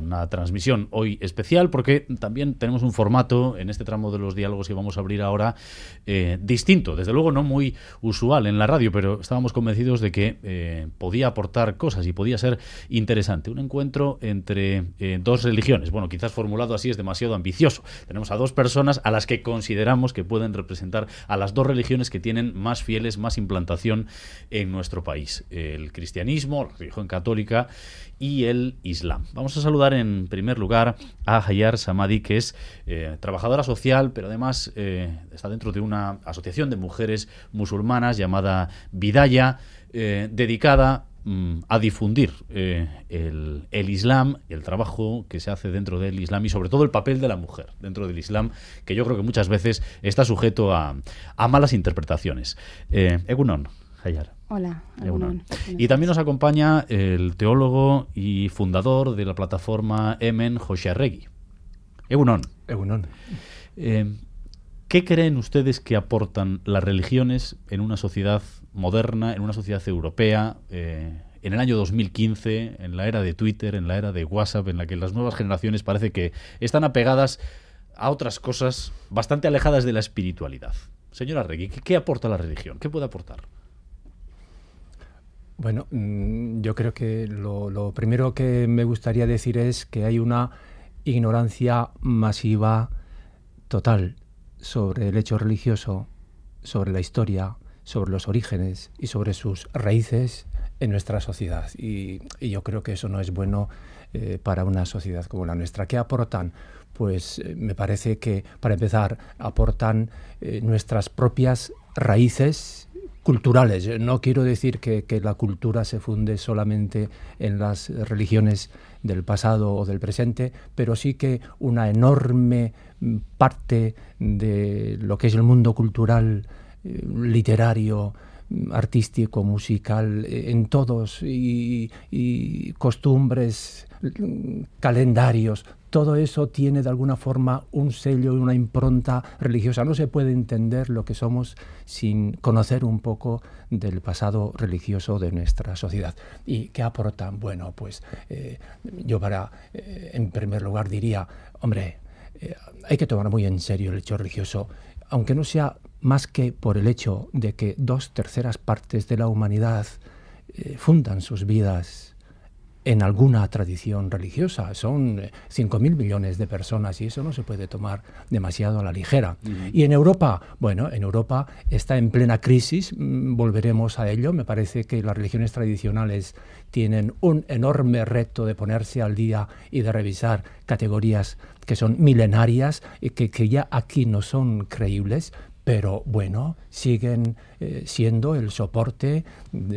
una transmisión hoy especial porque también tenemos un formato en este tramo de los diálogos que vamos a abrir ahora distinto, desde luego no muy usual en la radio, pero estábamos convencidos de que podía aportar cosas y podía ser interesante. Un encuentro entre dos religiones. Bueno, quizás formulado así es demasiado ambicioso. Tenemos a dos personas a las que consideramos que pueden representar a las dos religiones que tienen más fieles, más implantación en nuestro país. El cristianismo, la religión católica y el Islam. Vamos a saludar en primer lugar a Hayar Samadi, que es trabajadora social, pero además está dentro de una asociación de mujeres musulmanas llamada Bidaya, dedicada a difundir el Islam y el trabajo que se hace dentro del Islam y sobre todo el papel de la mujer dentro del Islam, que yo creo que muchas veces está sujeto a malas interpretaciones. Egunon, Hayar. Hola, Egunon. Y también nos acompaña el teólogo y fundador de la plataforma Hemen, José Arregui. Egunon. Egunon. ¿Qué creen ustedes que aportan las religiones en una sociedad moderna, en una sociedad europea, en el año 2015, en la era de Twitter, en la era de WhatsApp, en la que las nuevas generaciones parece que están apegadas a otras cosas bastante alejadas de la espiritualidad? Señora Arregui, ¿qué aporta la religión? ¿Qué puede aportar? Bueno, yo creo que lo primero que me gustaría decir es que hay una ignorancia masiva, total, sobre el hecho religioso, sobre la historia, sobre los orígenes y sobre sus raíces en nuestra sociedad. Y yo creo que eso no es bueno para una sociedad como la nuestra. ¿Qué aportan? Pues me parece que, para empezar, aportan nuestras propias raíces culturales. No quiero decir que la cultura se funde solamente en las religiones del pasado o del presente, pero sí que una enorme parte de lo que es el mundo cultural, literario, artístico, musical, en todos, y costumbres, calendarios, todo eso tiene de alguna forma un sello y una impronta religiosa. No se puede entender lo que somos sin conocer un poco del pasado religioso de nuestra sociedad. ¿Y qué aportan? Bueno, pues yo en primer lugar diría, hombre, hay que tomar muy en serio el hecho religioso, aunque no sea más que por el hecho de que 2/3 partes de la humanidad fundan sus vidas en alguna tradición religiosa. Son 5.000 millones de personas y eso no se puede tomar demasiado a la ligera. Y en Europa, bueno, en Europa está en plena crisis, volveremos a ello. Me parece que las religiones tradicionales tienen un enorme reto de ponerse al día y de revisar categorías que son milenarias y que ya aquí no son creíbles, pero bueno, siguen siendo el soporte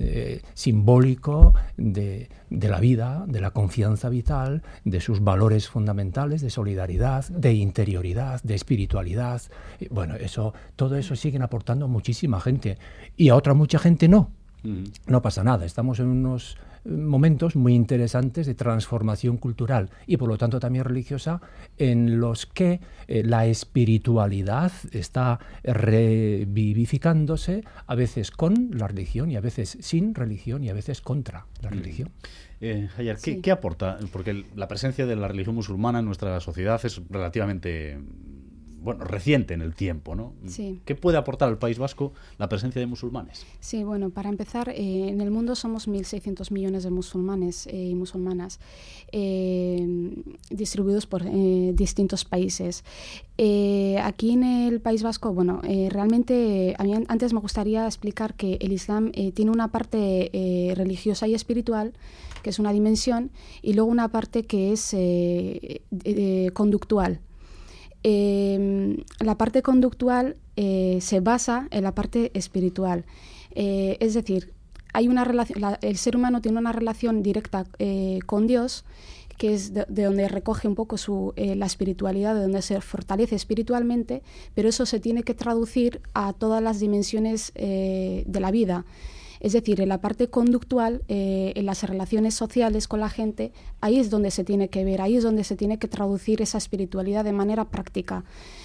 simbólico de la vida, de la confianza vital, de sus valores fundamentales, de solidaridad, de interioridad, de espiritualidad. Bueno, todo eso siguen aportando muchísima gente y a otra mucha gente no. No pasa nada, estamos en unos momentos muy interesantes de transformación cultural y por lo tanto también religiosa, en los que la espiritualidad está revivificándose, a veces con la religión y a veces sin religión y a veces contra la religión. Hayar, ¿qué aporta? Porque la presencia de la religión musulmana en nuestra sociedad es relativamente reciente en el tiempo, ¿no? Sí. ¿Qué puede aportar al País Vasco la presencia de musulmanes? Sí, bueno, para empezar, en el mundo somos 1.600 millones de musulmanes y musulmanas distribuidos por distintos países. Aquí en el País Vasco, realmente a mí antes me gustaría explicar que el Islam tiene una parte religiosa y espiritual, que es una dimensión, y luego una parte que es conductual. La parte conductual se basa en la parte espiritual. Es decir, hay una relación, el ser humano tiene una relación directa con Dios, que es de donde recoge un poco la espiritualidad, de donde se fortalece espiritualmente, pero eso se tiene que traducir a todas las dimensiones de la vida. Es decir, en la parte conductual, en las relaciones sociales con la gente, ahí es donde se tiene que ver, ahí es donde se tiene que traducir esa espiritualidad de manera práctica.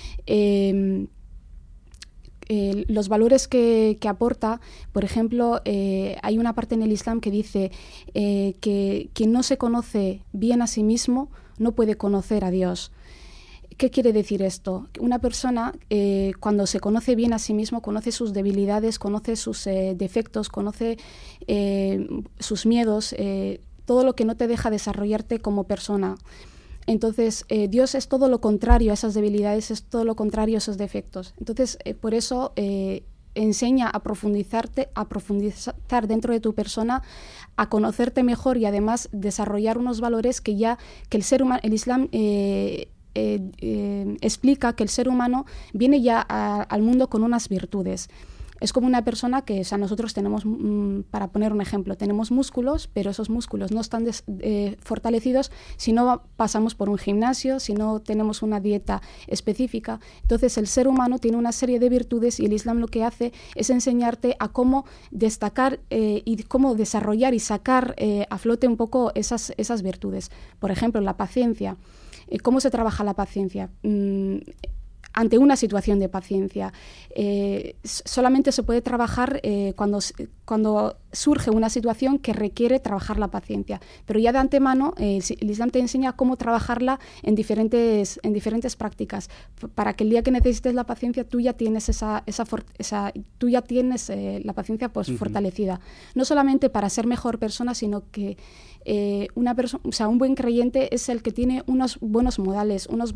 Los valores que aporta, por ejemplo, hay una parte en el Islam que dice que quien no se conoce bien a sí mismo no puede conocer a Dios. ¿Qué quiere decir esto? Una persona cuando se conoce bien a sí mismo, conoce sus debilidades, conoce sus defectos, conoce sus miedos, todo lo que no te deja desarrollarte como persona. Entonces, Dios es todo lo contrario a esas debilidades, es todo lo contrario a esos defectos. Entonces, por eso enseña a profundizar dentro de tu persona, a conocerte mejor y además desarrollar unos valores que el ser humano, el Islam explica que el ser humano viene ya al mundo con unas virtudes. Es como una persona que, o sea, nosotros tenemos, para poner un ejemplo, tenemos músculos, pero esos músculos no están fortalecidos si no pasamos por un gimnasio, si no tenemos una dieta específica. Entonces, el ser humano tiene una serie de virtudes y el Islam lo que hace es enseñarte a cómo destacar y cómo desarrollar y sacar a flote un poco esas virtudes. Por ejemplo, la paciencia. ¿Cómo se trabaja la paciencia? Ante una situación de paciencia. Solamente se puede trabajar cuando surge una situación que requiere trabajar la paciencia. Pero ya de antemano el Islam te enseña cómo trabajarla en diferentes prácticas, para que el día que necesites la paciencia tú ya tienes la paciencia pues fortalecida. No solamente para ser mejor persona, sino que un buen creyente es el que tiene unos buenos modales, unas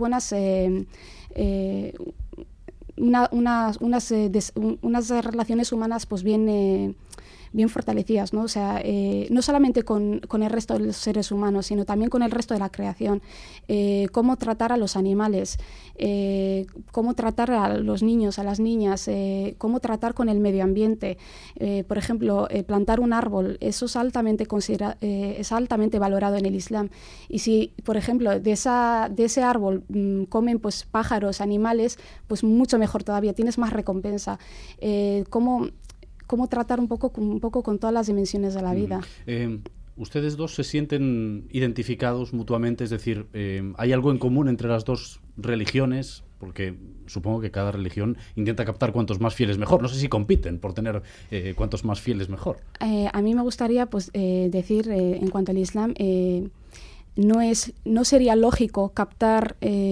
relaciones humanas pues bien fortalecidas, ¿no? O sea, no solamente con el resto de los seres humanos, sino también con el resto de la creación. Cómo tratar a los animales, cómo tratar a los niños, a las niñas, cómo tratar con el medio ambiente. Por ejemplo, plantar un árbol, eso es altamente valorado en el Islam. Y si, por ejemplo, de ese árbol comen pues pájaros, animales, pues mucho mejor todavía, tienes más recompensa. Cómo tratar un poco con todas las dimensiones de la vida. ¿Ustedes dos se sienten identificados mutuamente? Es decir, ¿hay algo en común entre las dos religiones? Porque supongo que cada religión intenta captar cuantos más fieles mejor. No sé si compiten por tener cuantos más fieles mejor. A mí me gustaría pues decir, en cuanto al Islam, no sería lógico captar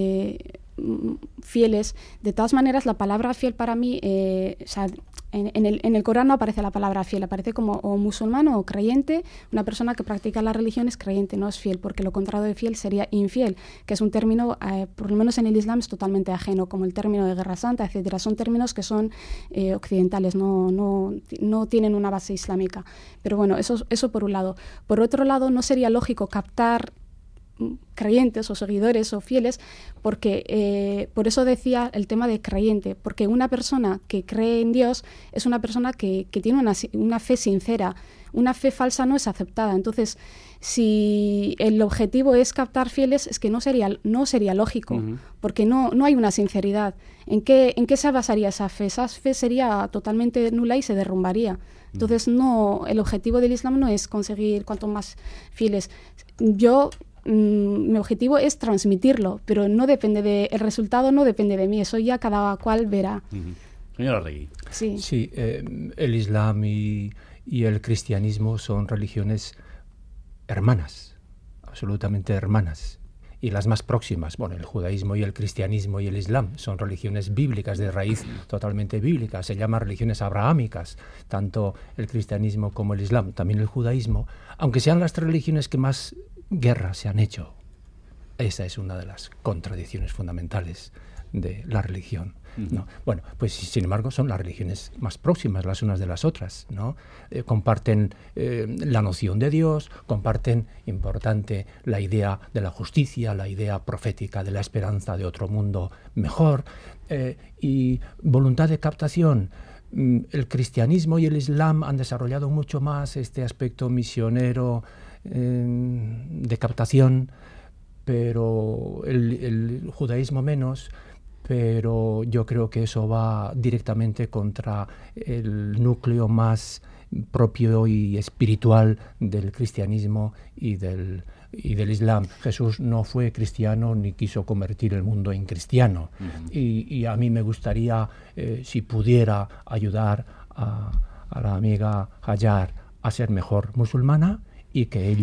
fieles. De todas maneras, la palabra fiel para mí, o sea, en el Corán no aparece la palabra fiel, aparece como o musulmán o creyente. Una persona que practica la religión es creyente, no es fiel, porque lo contrario de fiel sería infiel, que es un término, por lo menos en el Islam, es totalmente ajeno, como el término de guerra santa, etcétera. Son términos que son occidentales, no tienen una base islámica. Pero bueno, eso por un lado. Por otro lado, no sería lógico captar creyentes o seguidores o fieles, porque por eso decía el tema de creyente, porque una persona que cree en Dios es una persona que tiene una fe sincera. Una fe falsa no es aceptada. Entonces, si el objetivo es captar fieles, es que no sería lógico, porque no hay una sinceridad. ¿En qué se basaría esa fe? Esa fe sería totalmente nula y se derrumbaría. Entonces, el objetivo del Islam no es conseguir cuanto más fieles. Mi objetivo es transmitirlo, pero el resultado no depende de mí, eso ya cada cual verá. Señora Regui. Sí, el Islam y el cristianismo son religiones hermanas, absolutamente hermanas, y las más próximas. Bueno, el judaísmo y el cristianismo y el Islam son religiones bíblicas, de raíz totalmente bíblica, se llaman religiones abrahámicas, tanto el cristianismo como el Islam, también el judaísmo, aunque sean las tres religiones que más guerras se han hecho. Esa es una de las contradicciones fundamentales de la religión, ¿no? Bueno, pues sin embargo son las religiones más próximas las unas de las otras, ¿no? Comparten la noción de Dios, comparten, importante, la idea de la justicia, la idea profética de la esperanza de otro mundo mejor, y voluntad de captación. El cristianismo y el Islam han desarrollado mucho más este aspecto misionero, de captación, pero el judaísmo menos, pero yo creo que eso va directamente contra el núcleo más propio y espiritual del cristianismo y del Islam. Jesús no fue cristiano ni quiso convertir el mundo en cristiano. Y a mí me gustaría, si pudiera ayudar a la amiga Hajar a ser mejor musulmana, y que ella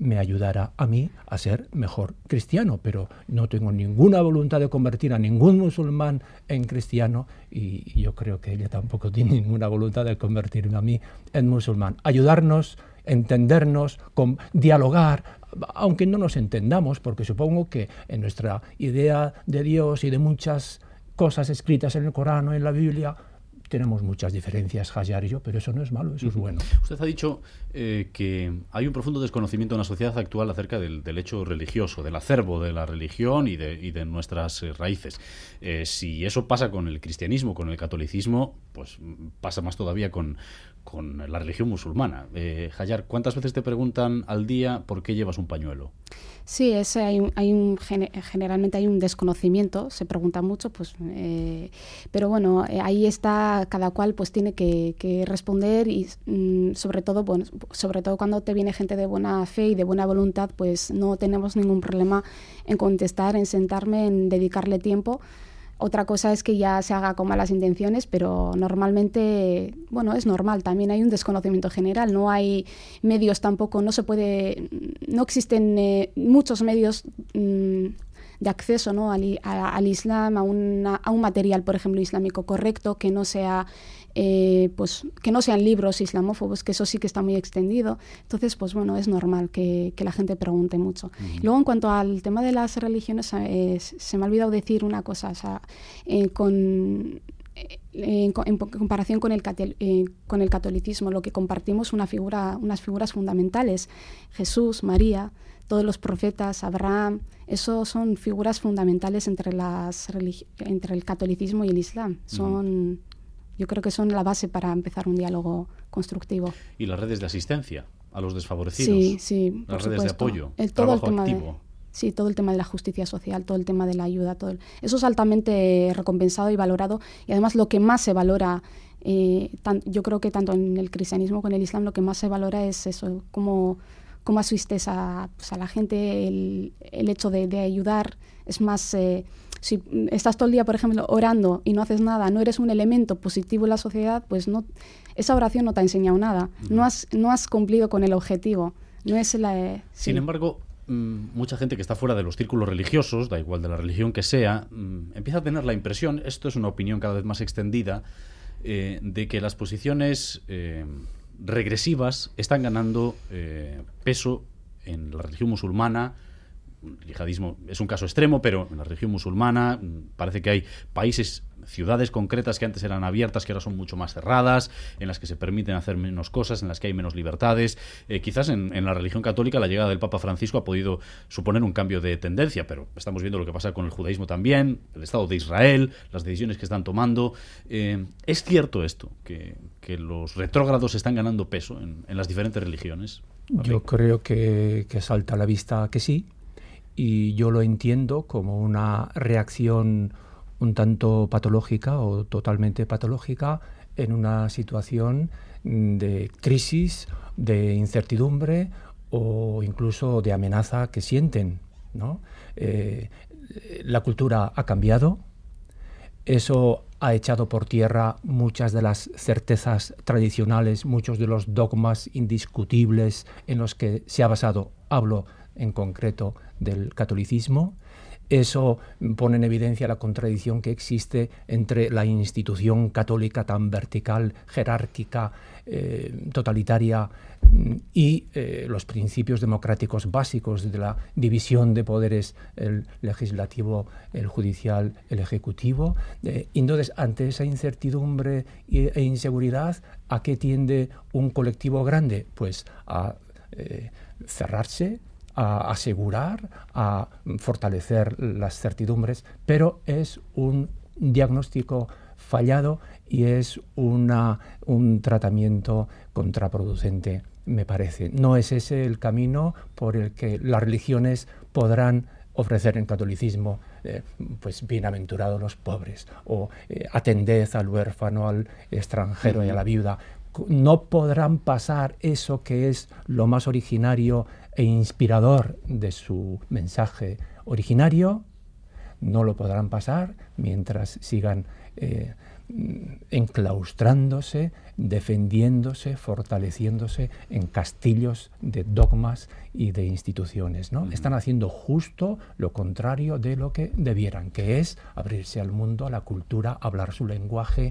me ayudara a mí a ser mejor cristiano, pero no tengo ninguna voluntad de convertir a ningún musulmán en cristiano, y yo creo que ella tampoco tiene ninguna voluntad de convertirme a mí en musulmán. Ayudarnos, entendernos, dialogar, aunque no nos entendamos, porque supongo que en nuestra idea de Dios y de muchas cosas escritas en el Corán o en la Biblia tenemos muchas diferencias, Hayar y yo, pero eso no es malo, eso es bueno. Usted ha dicho que hay un profundo desconocimiento en la sociedad actual acerca del hecho religioso, del acervo de la religión y de nuestras raíces. Si eso pasa con el cristianismo, con el catolicismo, pues pasa más todavía con la religión musulmana. Hayar, ¿cuántas veces te preguntan al día por qué llevas un pañuelo? Sí, generalmente hay un desconocimiento, se pregunta mucho, pues, pero bueno, ahí está, cada cual pues tiene que responder, y sobre todo cuando te viene gente de buena fe y de buena voluntad, pues no tenemos ningún problema en contestar, en sentarme, en dedicarle tiempo. Otra cosa es que ya se haga con malas intenciones, pero normalmente, bueno, es normal. También hay un desconocimiento general. No hay medios tampoco, no existen muchos medios de acceso, ¿no?, al Islam, a un material, por ejemplo, islámico correcto, que no sea que no sean libros islamófobos, que eso sí que está muy extendido. Entonces, pues bueno, es normal que la gente pregunte mucho. Uh-huh. Luego, en cuanto al tema de las religiones, se me ha olvidado decir una cosa, o sea, en comparación con el catolicismo, lo que compartimos unas figuras fundamentales: Jesús, María, todos los profetas, Abraham. Eso son figuras fundamentales entre el catolicismo y el Islam. Yo creo que son la base para empezar un diálogo constructivo. ¿Y las redes de asistencia a los desfavorecidos? Sí, las redes de apoyo, todo trabajo activo. Todo el tema de la justicia social, todo el tema de la ayuda, eso es altamente recompensado y valorado. Y además lo que más se valora, yo creo que tanto en el cristianismo como en el Islam, lo que más se valora es eso, cómo asistes a la gente, el hecho de ayudar. Es más, si estás todo el día, por ejemplo, orando y no haces nada, no eres un elemento positivo en la sociedad, pues no, esa oración no te ha enseñado nada. No has cumplido con el objetivo. No es Sin embargo, mucha gente que está fuera de los círculos religiosos, da igual de la religión que sea, empieza a tener la impresión, esto es una opinión cada vez más extendida, de que las posiciones regresivas están ganando peso en la religión musulmana. El yihadismo es un caso extremo, pero en la religión musulmana parece que hay países, ciudades concretas que antes eran abiertas, que ahora son mucho más cerradas, en las que se permiten hacer menos cosas, en las que hay menos libertades. Quizás en la religión católica la llegada del Papa Francisco ha podido suponer un cambio de tendencia, pero estamos viendo lo que pasa con el judaísmo también, el Estado de Israel, las decisiones que están tomando. ¿Es cierto esto, que los retrógrados están ganando peso en las diferentes religiones? Yo creo que salta a la vista que sí, y yo lo entiendo como una reacción un tanto patológica o totalmente patológica en una situación de crisis, de incertidumbre o incluso de amenaza que sienten, ¿no? La cultura ha cambiado, eso ha echado por tierra muchas de las certezas tradicionales, muchos de los dogmas indiscutibles en los que se ha basado, hablo en concreto del catolicismo. Eso pone en evidencia la contradicción que existe entre la institución católica tan vertical, jerárquica, totalitaria y los principios democráticos básicos de la división de poderes, el legislativo, el judicial, el ejecutivo. Y entonces, ante esa incertidumbre e inseguridad, ¿a qué tiende un colectivo grande? Pues a cerrarse, a asegurar, a fortalecer las certidumbres, pero es un diagnóstico fallado y es un tratamiento contraproducente, me parece. No es ese el camino por el que las religiones podrán ofrecer en catolicismo, pues bienaventurados los pobres, o atended al huérfano, al extranjero y a la viuda. No podrán pasar eso que es lo más originario e inspirador de su mensaje originario, no lo podrán pasar mientras sigan enclaustrándose, defendiéndose, fortaleciéndose en castillos de dogmas y de instituciones, ¿no? Están haciendo justo lo contrario de lo que debieran, que es abrirse al mundo, a la cultura, hablar su lenguaje,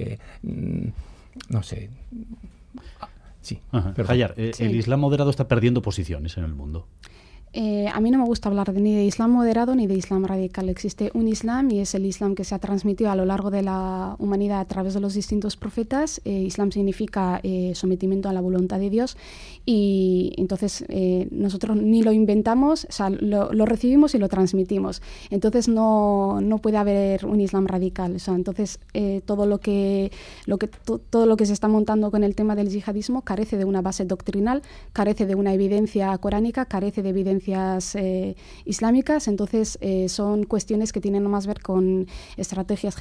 no sé. Sí. Hayar, el Islam moderado está perdiendo posiciones en el mundo. A mí no me gusta hablar ni de Islam moderado ni de Islam radical. Existe un Islam y es el Islam que se ha transmitido a lo largo de la humanidad a través de los distintos profetas. Islam significa sometimiento a la voluntad de Dios y entonces nosotros ni lo inventamos, o sea, lo recibimos y lo transmitimos. Entonces no puede haber un Islam radical. O sea, entonces todo lo que se está montando con el tema del yihadismo carece de una base doctrinal, carece de una evidencia coránica, carece de evidencias islámicas, entonces son cuestiones que tienen más que ver con estrategias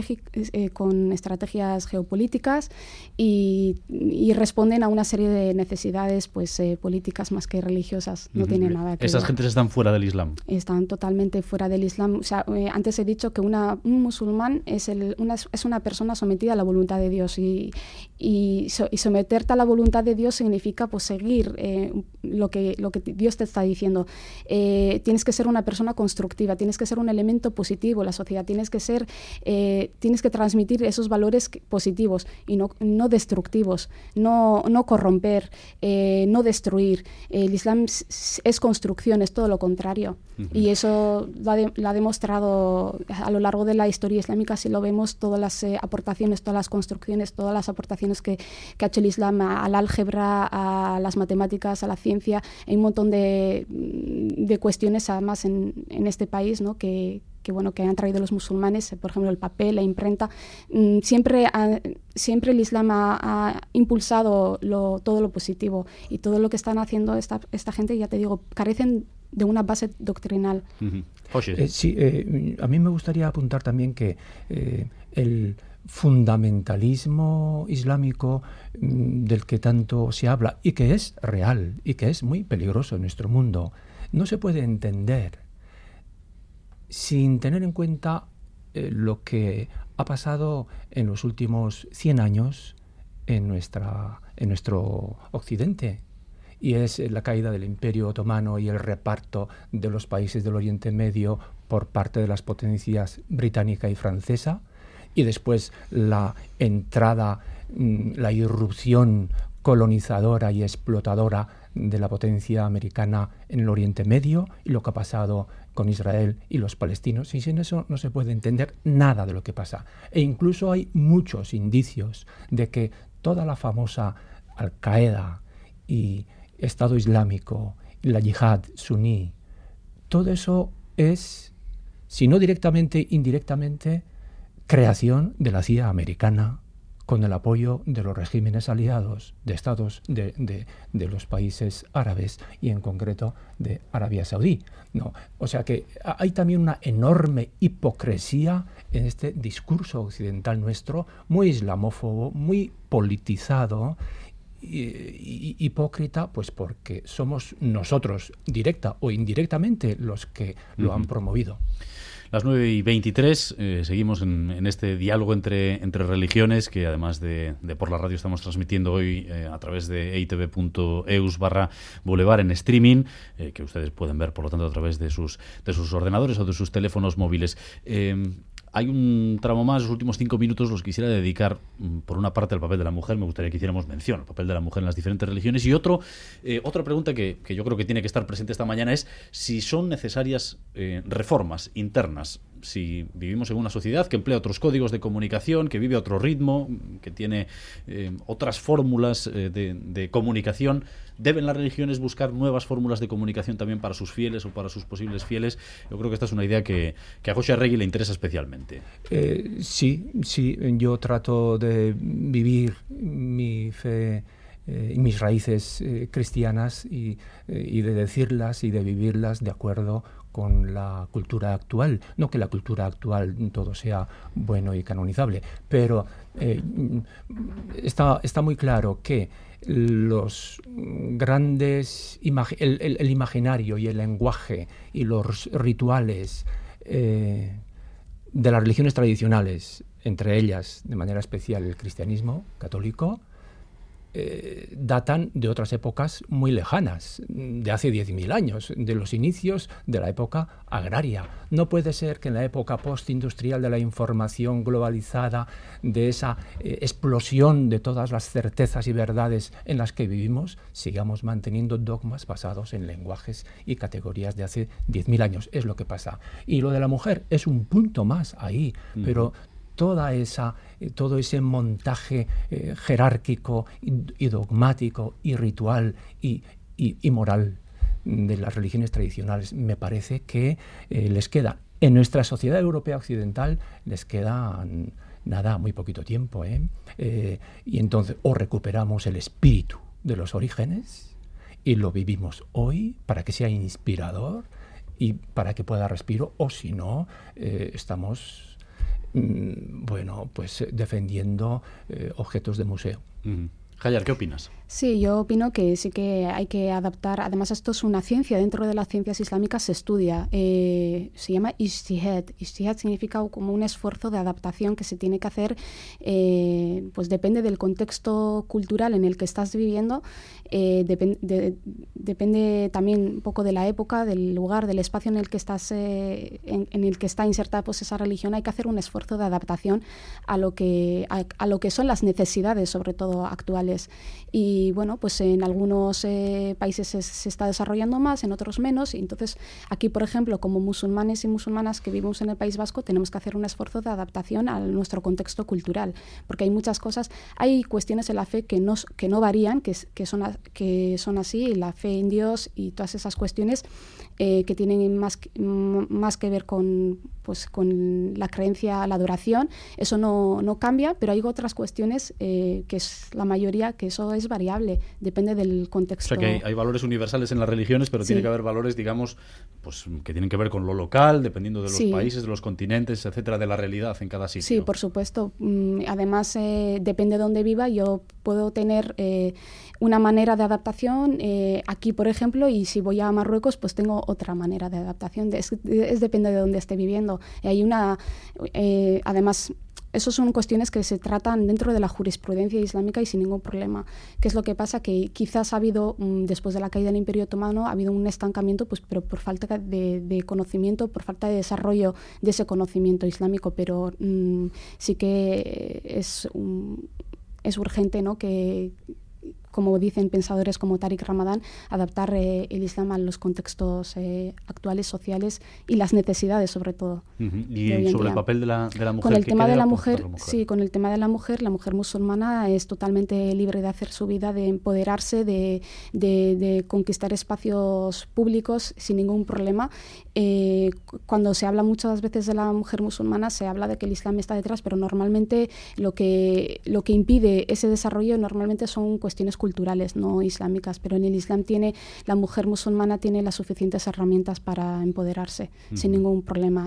geopolíticas y responden a una serie de necesidades políticas más que religiosas. No tiene nada que ver. ¿Esas gentes están fuera del Islam? Están totalmente fuera del Islam. O sea, antes he dicho que un musulmán es una persona sometida a la voluntad de Dios y someterte a la voluntad de Dios significa seguir lo que Dios te está diciendo. Tienes que ser una persona constructiva, tienes que ser un elemento positivo en la sociedad, tienes que transmitir esos valores positivos y no destructivos, no corromper, no destruir. El Islam es construcción, es todo lo contrario. Y eso lo ha demostrado a lo largo de la historia islámica. Si lo vemos, todas las aportaciones, todas las construcciones, todas las aportaciones que ha hecho el Islam al álgebra, a las matemáticas, a la ciencia. Hay un montón de cuestiones además en este país, ¿no? que han traído los musulmanes, por ejemplo el papel, la imprenta. Siempre el Islam ha impulsado todo lo positivo, y todo lo que están haciendo esta gente, ya te digo, carecen de una base doctrinal. A mí me gustaría apuntar también que el fundamentalismo islámico del que tanto se habla y que es real y que es muy peligroso en nuestro mundo, no se puede entender sin tener en cuenta lo que ha pasado en los últimos 100 años en nuestro occidente, y es la caída del Imperio Otomano y el reparto de los países del Oriente Medio por parte de las potencias británica y francesa, y después la entrada, la irrupción colonizadora y explotadora de la potencia americana en el Oriente Medio, y lo que ha pasado con Israel y los palestinos. Y sin eso no se puede entender nada de lo que pasa. E incluso hay muchos indicios de que toda la famosa Al-Qaeda y Estado Islámico y la yihad suní, todo eso es, si no directamente, indirectamente, creación de la CIA americana, con el apoyo de los regímenes aliados de estados de los países árabes, y en concreto de Arabia Saudí. No, o sea que hay también una enorme hipocresía en este discurso occidental nuestro, muy islamófobo, muy politizado, hipócrita, pues porque somos nosotros, directa o indirectamente, los que lo han promovido. Las 9:23, seguimos en este diálogo entre religiones, que además de por la radio estamos transmitiendo hoy a través de eitv.eus/boulevard en streaming, que ustedes pueden ver, por lo tanto, a través de sus ordenadores o de sus teléfonos móviles. Hay un tramo más, los últimos 5 minutos los quisiera dedicar, por una parte, al papel de la mujer. Me gustaría que hiciéramos mención al papel de la mujer en las diferentes religiones. Y otra pregunta que yo creo que tiene que estar presente esta mañana es si son necesarias reformas internas. Si vivimos en una sociedad que emplea otros códigos de comunicación, que vive a otro ritmo, que tiene otras fórmulas de comunicación, ¿deben las religiones buscar nuevas fórmulas de comunicación también para sus fieles o para sus posibles fieles? Yo creo que esta es una idea que a José Arregui le interesa especialmente. Sí, yo trato de vivir mi fe, mis raíces cristianas y de decirlas y de vivirlas de acuerdo con la cultura actual. No que la cultura actual todo sea bueno y canonizable, pero está muy claro que los grandes el imaginario y el lenguaje y los rituales de las religiones tradicionales, entre ellas de manera especial el cristianismo católico, datan de otras épocas muy lejanas, de hace 10.000 años, de los inicios de la época agraria. No puede ser que en la época postindustrial de la información globalizada, de esa explosión de todas las certezas y verdades en las que vivimos, sigamos manteniendo dogmas basados en lenguajes y categorías de hace 10.000 años. Es lo que pasa. Y lo de la mujer es un punto más ahí, pero todo ese montaje jerárquico y dogmático y ritual y moral de las religiones tradicionales, me parece que les queda, en nuestra sociedad europea occidental, les queda muy poquito tiempo. Y entonces o recuperamos el espíritu de los orígenes y lo vivimos hoy para que sea inspirador y para que pueda respiro, o si no, estamos defendiendo objetos de museo. Hayar, ¿qué opinas? Sí, yo opino que sí que hay que adaptar. Además, esto es una ciencia. Dentro de las ciencias islámicas se estudia. Se llama ijtihad. Ijtihad significa como un esfuerzo de adaptación que se tiene que hacer. Pues depende del contexto cultural en el que estás viviendo. Depende también un poco de la época, del lugar, del espacio en el que estás, en el que está insertada pues esa religión. Hay que hacer un esfuerzo de adaptación a lo que son las necesidades, sobre todo actuales. Y bueno, pues en algunos países se está desarrollando más, en otros menos. Y entonces aquí, por ejemplo, como musulmanes y musulmanas que vivimos en el País Vasco, tenemos que hacer un esfuerzo de adaptación a nuestro contexto cultural, porque hay muchas cosas, hay cuestiones en la fe que no varían, que son así, la fe en Dios y todas esas cuestiones que tienen más que ver con la creencia, la adoración. Eso no cambia, pero hay otras cuestiones que es la mayoría, que eso es variable, depende del contexto. O sea que hay valores universales en las religiones, pero tiene que haber valores, digamos, pues que tienen que ver con lo local, dependiendo de los países, de los continentes, etcétera, de la realidad en cada sitio. Sí, por supuesto. Además, depende de dónde viva, yo puedo tener una manera de adaptación aquí, por ejemplo, y si voy a Marruecos, pues tengo otra manera de adaptación. Es depende de dónde esté viviendo. Hay además, eso son cuestiones que se tratan dentro de la jurisprudencia islámica y sin ningún problema. ¿Qué es lo que pasa? Que quizás ha habido, después de la caída del Imperio Otomano, ha habido un estancamiento, pues, pero por falta de conocimiento, por falta de desarrollo de ese conocimiento islámico, pero sí que es urgente, ¿no?, que, como dicen pensadores como Tariq Ramadan, adaptar el Islam a los contextos actuales, sociales y las necesidades, sobre todo. Y sobre el papel de la mujer. Con el tema de la mujer, sí, con el tema de la mujer musulmana es totalmente libre de hacer su vida, de empoderarse, de conquistar espacios públicos sin ningún problema. Cuando se habla muchas veces de la mujer musulmana, se habla de que el Islam está detrás, pero normalmente lo que impide ese desarrollo normalmente son cuestiones culturales, no islámicas, pero en el Islam la mujer musulmana tiene las suficientes herramientas para empoderarse sin ningún problema.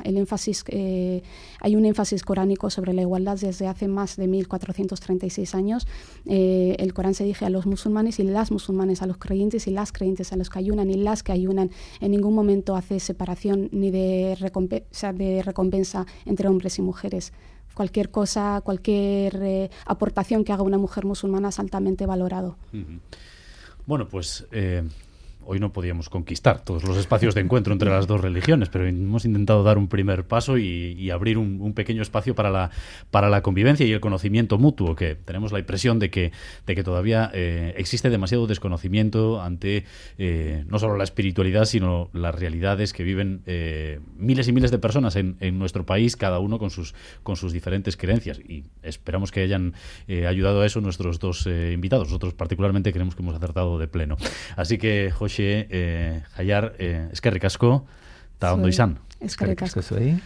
Hay un énfasis coránico sobre la igualdad desde hace más de 1436 años. El Corán se dirige a los musulmanes y las musulmanes, a los creyentes y las creyentes, a los que ayunan y las que ayunan. En ningún momento hace separación ni de recompensa entre hombres y mujeres. Cualquier cosa, cualquier aportación que haga una mujer musulmana es altamente valorado. Bueno, pues hoy no podíamos conquistar todos los espacios de encuentro entre las dos religiones, pero hemos intentado dar un primer paso y abrir un pequeño espacio para la convivencia y el conocimiento mutuo, que tenemos la impresión de que todavía existe demasiado desconocimiento ante no solo la espiritualidad, sino las realidades que viven miles y miles de personas en nuestro país, cada uno con sus diferentes creencias, y esperamos que hayan ayudado a eso nuestros dos invitados. Nosotros particularmente creemos que hemos acertado de pleno. Así que, Hayar, eskerrik asko, eta ondo izan. Eskerrik asko.